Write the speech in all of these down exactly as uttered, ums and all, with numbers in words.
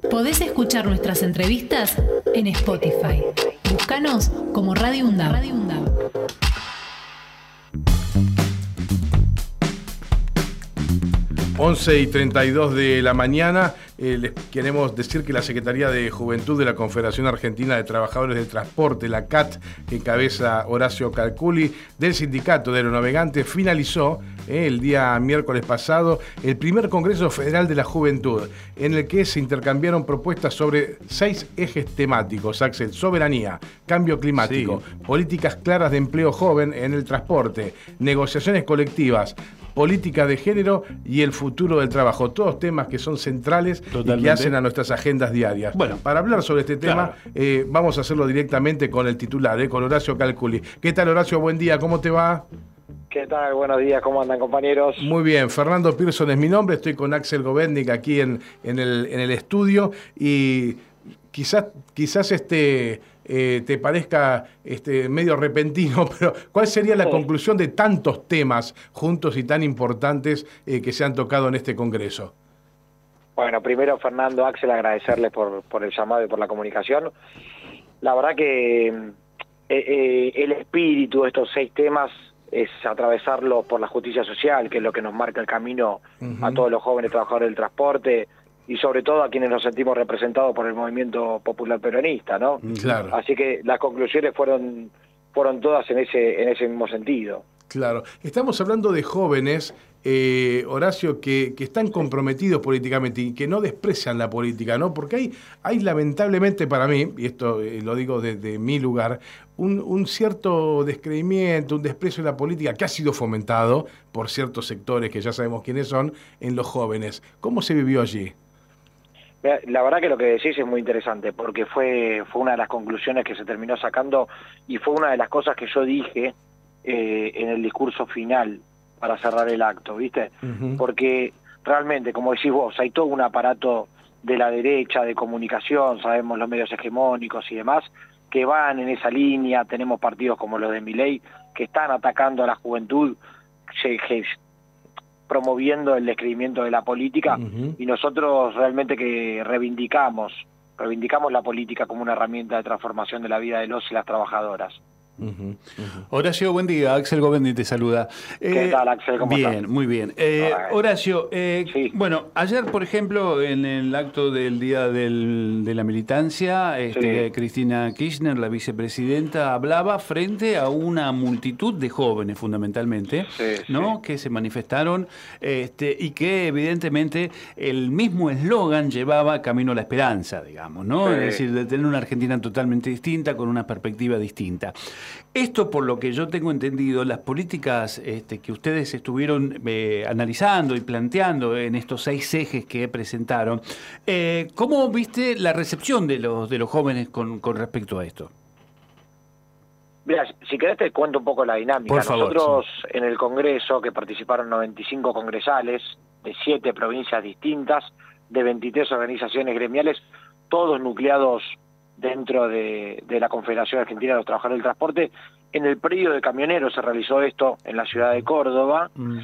Podés escuchar nuestras entrevistas en Spotify. Búscanos como Radio UNDAB. Radio UNDAB. once y treinta y dos de la mañana, eh, les queremos decir que la Secretaría de Juventud de la Confederación Argentina de Trabajadores del Transporte, la C A T, que encabeza Horacio Calculi, del Sindicato de Aeronavegantes, finalizó eh, el día miércoles pasado el primer Congreso Federal de la Juventud, en el que se intercambiaron propuestas sobre seis ejes temáticos: Axel, soberanía, cambio climático, sí. políticas claras de empleo joven en el transporte, negociaciones colectivas, política de género y el futuro del trabajo. Todos temas que son centrales Totalmente. y que hacen a nuestras agendas diarias. Bueno, para hablar sobre este tema, claro. eh, vamos a hacerlo directamente con el titular, eh, con Horacio Calculi. ¿Qué tal, Horacio? Buen día, ¿cómo te va? ¿Qué tal? Buenos días, ¿cómo andan, compañeros? Muy bien, Fernando Pearson es mi nombre, estoy con Axel Govetnik aquí en, en, el, en el estudio y quizás, quizás este... Eh, te parezca este, medio repentino, pero ¿cuál sería la sí. conclusión de tantos temas juntos y tan importantes eh, que se han tocado en este Congreso? Bueno, primero, Fernando, Axel, agradecerles por, por el llamado y por la comunicación. La verdad que eh, eh, el espíritu de estos seis temas es atravesarlos por la justicia social, que es lo que nos marca el camino uh-huh. a todos los jóvenes trabajadores del transporte, y sobre todo a quienes nos sentimos representados por el movimiento popular peronista, ¿no? Claro. Así que las conclusiones fueron fueron todas en ese en ese mismo sentido. Claro. Estamos hablando de jóvenes, eh, Horacio, que, que están comprometidos políticamente y que no desprecian la política, ¿no? Porque hay, hay lamentablemente para mí, y esto eh, lo digo desde mi lugar, un, un cierto descreimiento, un desprecio de la política que ha sido fomentado por ciertos sectores que ya sabemos quiénes son en los jóvenes. ¿Cómo se vivió allí? La verdad que lo que decís es muy interesante, porque fue fue una de las conclusiones que se terminó sacando y fue una de las cosas que yo dije eh, en el discurso final para cerrar el acto, ¿viste? Uh-huh. Porque realmente, como decís vos, hay todo un aparato de la derecha, de comunicación, sabemos los medios hegemónicos y demás, que van en esa línea. Tenemos partidos como los de Milei que están atacando a la juventud, se, que, promoviendo el descreimiento de la política, uh-huh. y nosotros realmente que reivindicamos, reivindicamos la política como una herramienta de transformación de la vida de los y las trabajadoras. Uh-huh, uh-huh. Horacio, buen día. Axel Govetnik te saluda. ¿Qué eh, tal, Axel? ¿Cómo bien, estás? Muy bien. Eh, Horacio, eh, sí. bueno, ayer, por ejemplo, en el acto del Día del, de la Militancia, este, sí. Cristina Kirchner, la vicepresidenta, hablaba frente a una multitud de jóvenes, fundamentalmente, sí, ¿no? Sí. que se manifestaron este, y que, evidentemente, el mismo eslogan llevaba camino a la esperanza, digamos, ¿no? Sí. Es decir, de tener una Argentina totalmente distinta, con una perspectiva distinta. Esto, por lo que yo tengo entendido, las políticas este, que ustedes estuvieron eh, analizando y planteando en estos seis ejes que presentaron, eh, ¿cómo viste la recepción de los de los jóvenes con, con respecto a esto? Mira, si querés te cuento un poco la dinámica. Por favor, Nosotros sí. en el Congreso, que participaron noventa y cinco congresales de siete provincias distintas, de veintitrés organizaciones gremiales, todos nucleados dentro de, de la Confederación Argentina de los Trabajadores del Transporte. En el predio de camioneros se realizó esto en la ciudad de Córdoba. Mm.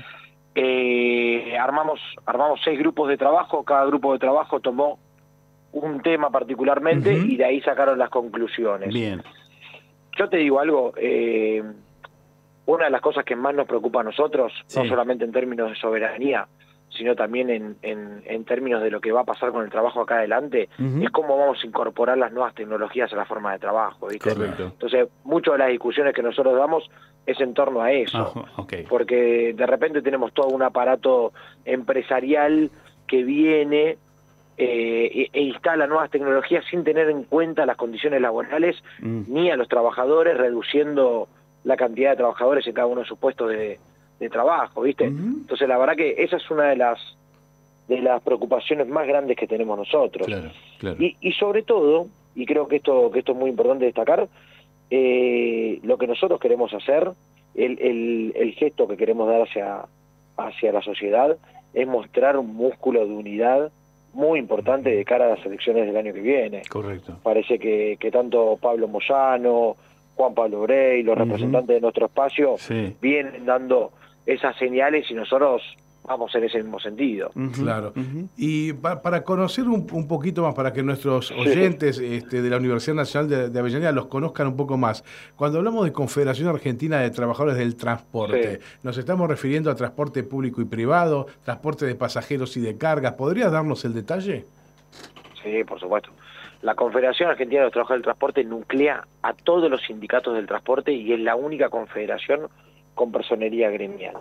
Eh, armamos, armamos seis grupos de trabajo, cada grupo de trabajo tomó un tema particularmente uh-huh. y de ahí sacaron las conclusiones. Bien. Yo te digo algo, eh, una de las cosas que más nos preocupa a nosotros, sí. no solamente en términos de soberanía, sino también en, en, en términos de lo que va a pasar con el trabajo acá adelante, uh-huh. es cómo vamos a incorporar las nuevas tecnologías a la forma de trabajo, ¿viste? Correcto. Entonces, muchas de las discusiones que nosotros damos es en torno a eso, uh, okay. porque de repente tenemos todo un aparato empresarial que viene eh, e instala nuevas tecnologías sin tener en cuenta las condiciones laborales uh-huh. ni a los trabajadores, reduciendo la cantidad de trabajadores en cada uno de sus puestos de de trabajo, ¿viste? Uh-huh. Entonces la verdad que esa es una de las de las preocupaciones más grandes que tenemos nosotros. Claro, claro. Y, y sobre todo, y creo que esto que esto es muy importante destacar, eh, lo que nosotros queremos hacer, el, el, el gesto que queremos dar hacia, hacia la sociedad, es mostrar un músculo de unidad muy importante de cara a las elecciones del año que viene. Correcto. Parece que, que tanto Pablo Moyano, Juan Pablo Brey, los uh-huh. representantes de nuestro espacio, sí. vienen dando esas señales y nosotros vamos en ese mismo sentido. Uh-huh, claro. Uh-huh. Y pa para conocer un, un poquito más, para que nuestros oyentes sí. este, de la Universidad Nacional de, de Avellaneda los conozcan un poco más, cuando hablamos de Confederación Argentina de Trabajadores del Transporte, sí. nos estamos refiriendo a transporte público y privado, transporte de pasajeros y de cargas. ¿Podrías darnos el detalle? Sí, por supuesto. La Confederación Argentina de los Trabajadores del Transporte nuclea a todos los sindicatos del transporte y es la única confederación con personería gremial.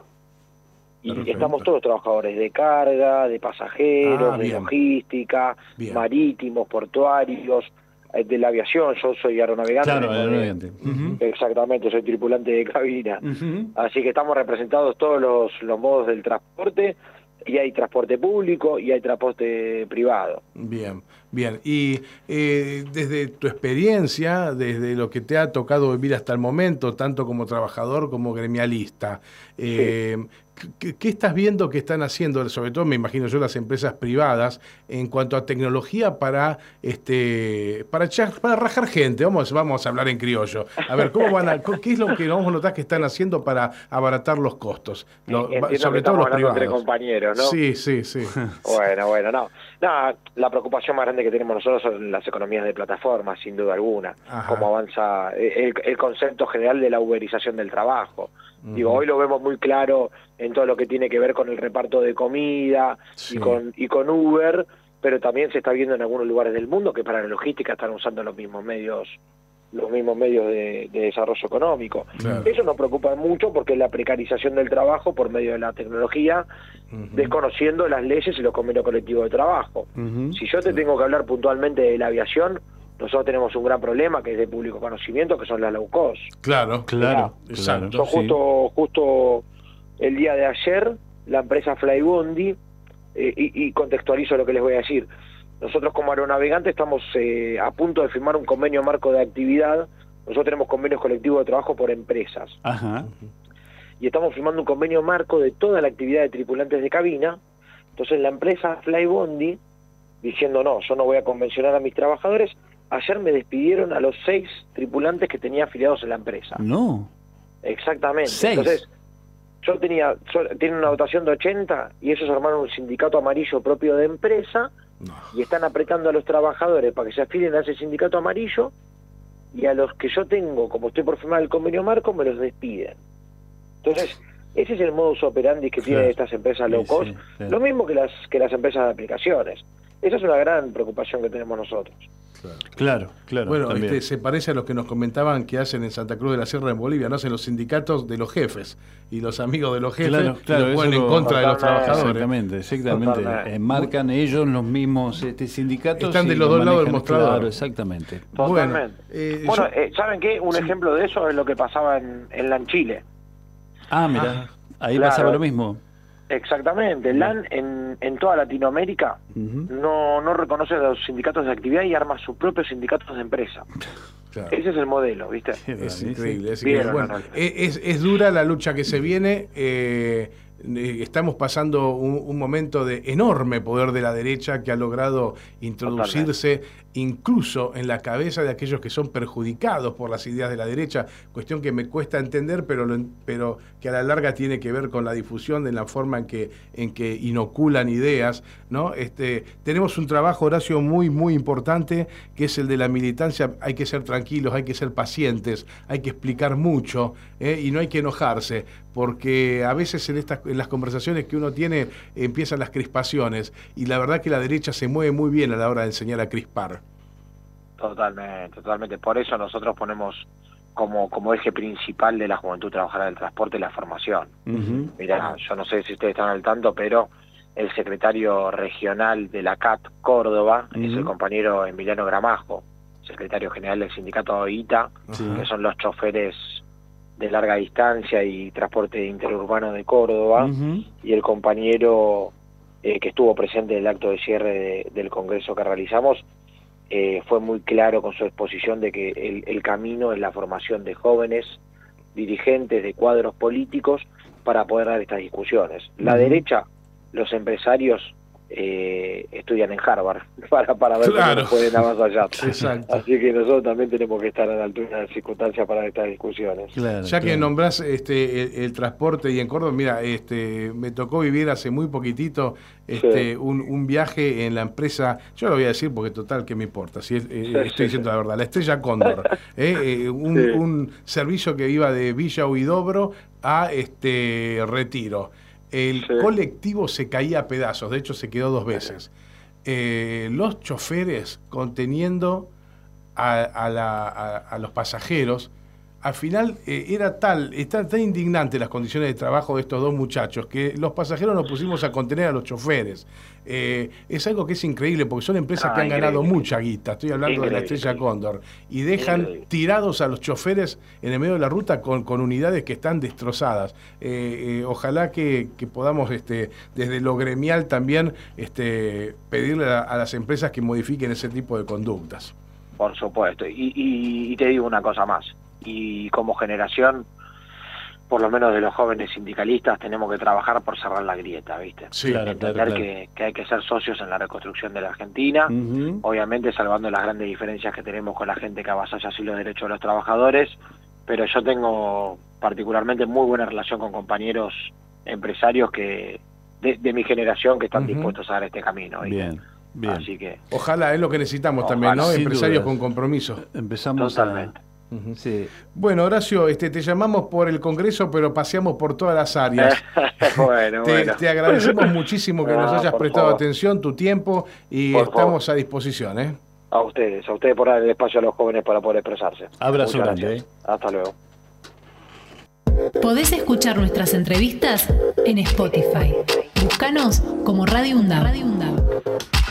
Y Perfecto. Estamos todos trabajadores de carga, de pasajeros, ah, de logística, bien. Marítimos, portuarios, de la aviación. Yo soy aeronavegante. Claro, aeronavegante. Uh-huh. Exactamente, soy tripulante de cabina. Uh-huh. Así que estamos representados todos los, los modos del transporte, y hay transporte público y hay transporte privado. Bien, bien. Y eh, desde tu experiencia, desde lo que te ha tocado vivir hasta el momento, tanto como trabajador como gremialista, eh, sí. ¿qué, ¿qué estás viendo que están haciendo, sobre todo me imagino yo, las empresas privadas, en cuanto a tecnología para este para echar, para rajar gente? Vamos, vamos a hablar en criollo. A ver, ¿cómo van a, ¿qué es lo que vamos a notar que están haciendo para abaratar los costos? Lo, sobre todo los privados. Entre compañeros, ¿no? Sí, sí, sí. Bueno, bueno, no. No, la preocupación más grande que tenemos nosotros son las economías de plataforma, sin duda alguna. Ajá. Cómo avanza el, el concepto general de la uberización del trabajo. Uh-huh. Digo, hoy lo vemos muy claro en todo lo que tiene que ver con el reparto de comida, sí. y con y con Uber, pero también se está viendo en algunos lugares del mundo que para la logística están usando los mismos medios los mismos medios de, de desarrollo económico. Claro. Eso nos preocupa mucho porque es la precarización del trabajo por medio de la tecnología, uh-huh. desconociendo las leyes y los convenios colectivos de trabajo. Uh-huh. Si yo te tengo que hablar puntualmente de la aviación, nosotros tenemos un gran problema que es de público conocimiento, que son las low cost. Claro, claro, exacto. Yo justo, sí. justo el día de ayer, la empresa Flybondi, eh, y, y contextualizo lo que les voy a decir, nosotros como aeronavegantes estamos eh, a punto de firmar un convenio marco de actividad. Nosotros tenemos convenios colectivos de trabajo por empresas. Ajá. Y estamos firmando un convenio marco de toda la actividad de tripulantes de cabina. Entonces la empresa Flybondi, diciendo no, yo no voy a convencionar a mis trabajadores, ayer me despidieron a los seis tripulantes que tenía afiliados en la empresa. No. Exactamente. ¿Seis? Entonces, yo tenía, yo, tienen una dotación de ochenta y ellos armaron un sindicato amarillo propio de empresa. No. Y están apretando a los trabajadores para que se afilien a ese sindicato amarillo, y a los que yo tengo, como estoy por firmar el convenio marco, me los despiden. Entonces, ese es el modus operandi que claro. tienen estas empresas low cost, sí, sí, sí. lo mismo que las que las empresas de aplicaciones. Esa es una gran preocupación que tenemos nosotros. Claro, claro. claro bueno, este, se parece a los que nos comentaban que hacen en Santa Cruz de la Sierra, en Bolivia, no hacen los sindicatos de los jefes y los amigos de los jefes claro, claro, lo ponen en contra de los trabajadores. Exactamente, exactamente. Eh, marcan ellos los mismos este, sindicatos. Están de los dos lados del mostrador. Claro, exactamente. Totalmente. Bueno, eh, bueno yo... eh, ¿saben qué? Un sí. ejemplo de eso es lo que pasaba en, en LAN Chile. Ah, mira, ah, ahí claro. pasaba lo mismo. Exactamente, LAN en, en toda Latinoamérica uh-huh. no, no reconoce a los sindicatos de actividad y arma sus propios sindicatos de empresa. Claro. Ese es el modelo, ¿viste? Es increíble. Es, increíble. Bueno, es, es dura la lucha que se viene. Eh, estamos pasando un, un momento de enorme poder de la derecha que ha logrado introducirse Totalmente. incluso en la cabeza de aquellos que son perjudicados por las ideas de la derecha, cuestión que me cuesta entender, pero, lo, pero que a la larga tiene que ver con la difusión de la forma en que, en que inoculan ideas, ¿no? Este, tenemos un trabajo, Horacio, muy, muy importante, que es el de la militancia. Hay que ser tranquilos, hay que ser pacientes, hay que explicar mucho, ¿eh? Y no hay que enojarse, porque a veces en, estas, en las conversaciones que uno tiene empiezan las crispaciones, y la verdad que la derecha se mueve muy bien a la hora de enseñar a crispar. Totalmente, totalmente. Por eso nosotros ponemos como, como eje principal de la juventud trabajadora del transporte la formación. Uh-huh. Mirá, yo no sé si ustedes están al tanto, pero el secretario regional de la C A T Córdoba uh-huh. es el compañero Emiliano Gramajo, secretario general del sindicato I T A, uh-huh. que son los choferes de larga distancia y transporte interurbano de Córdoba, uh-huh. y el compañero eh, que estuvo presente en el acto de cierre de, del congreso que realizamos, eh, fue muy claro con su exposición de que el, el camino es la formación de jóvenes dirigentes, de cuadros políticos, para poder dar estas discusiones. La uh-huh. derecha, los empresarios, eh, estudian en Harvard para, para ver claro. cómo pueden avasallar. Exacto. Así que nosotros también tenemos que estar a la altura de las circunstancias para estas discusiones. Claro, ya que claro. nombrás este, el, el transporte y en Córdoba, mira, este, me tocó vivir hace muy poquitito este, Sí. un, un viaje en la empresa, yo lo voy a decir porque total, ¿qué me importa? Si es, eh, Sí, estoy sí, diciendo sí. la verdad, la Estrella Cóndor, eh, eh, un, Sí. un servicio que iba de Villa Huidobro a este Retiro. El Sí. colectivo se caía a pedazos, de hecho se quedó dos veces. Eh, los choferes conteniendo a, a, la, a, a los pasajeros, al final eh, era tal, está tan indignante las condiciones de trabajo de estos dos muchachos que los pasajeros nos pusimos a contener a los choferes. Eh, es algo que es increíble porque son empresas Ah, que han increíble. ganado mucha guita, estoy hablando Increíble, de la Estrella increíble. Cóndor, y dejan Increíble. tirados a los choferes en el medio de la ruta con, con unidades que están destrozadas. Eh, eh, ojalá que, que podamos este, desde lo gremial también este, pedirle a, a las empresas que modifiquen ese tipo de conductas. Por supuesto. Y, y, y te digo una cosa más. Y como generación, por lo menos de los jóvenes sindicalistas, tenemos que trabajar por cerrar la grieta, ¿viste? Sí, Claro, Entender claro, claro. Que, que hay que ser socios en la reconstrucción de la Argentina, Ujú. obviamente salvando las grandes diferencias que tenemos con la gente que avasalla así los derechos de los trabajadores, pero yo tengo particularmente muy buena relación con compañeros empresarios que de, de mi generación que están Ujú. dispuestos a dar este camino, ¿viste? Bien, bien. Así que, Ojalá, es lo que necesitamos Ojalá, también, ¿no? sin Empresarios dudas. con compromiso. Empezamos totalmente. a... Sí. Bueno, Horacio, este, te llamamos por el Congreso, pero paseamos por todas las áreas. bueno, te, bueno. te agradecemos muchísimo que No, nos hayas por prestado favor. atención, tu tiempo, y Por estamos favor. a disposición, ¿eh? A ustedes, a ustedes por dar el espacio a los jóvenes para poder expresarse. Abrazo Muchas grande, gracias. Hasta luego. Podés escuchar nuestras entrevistas en Spotify. Búscanos como Radio UNDAB. Radio UNDAB.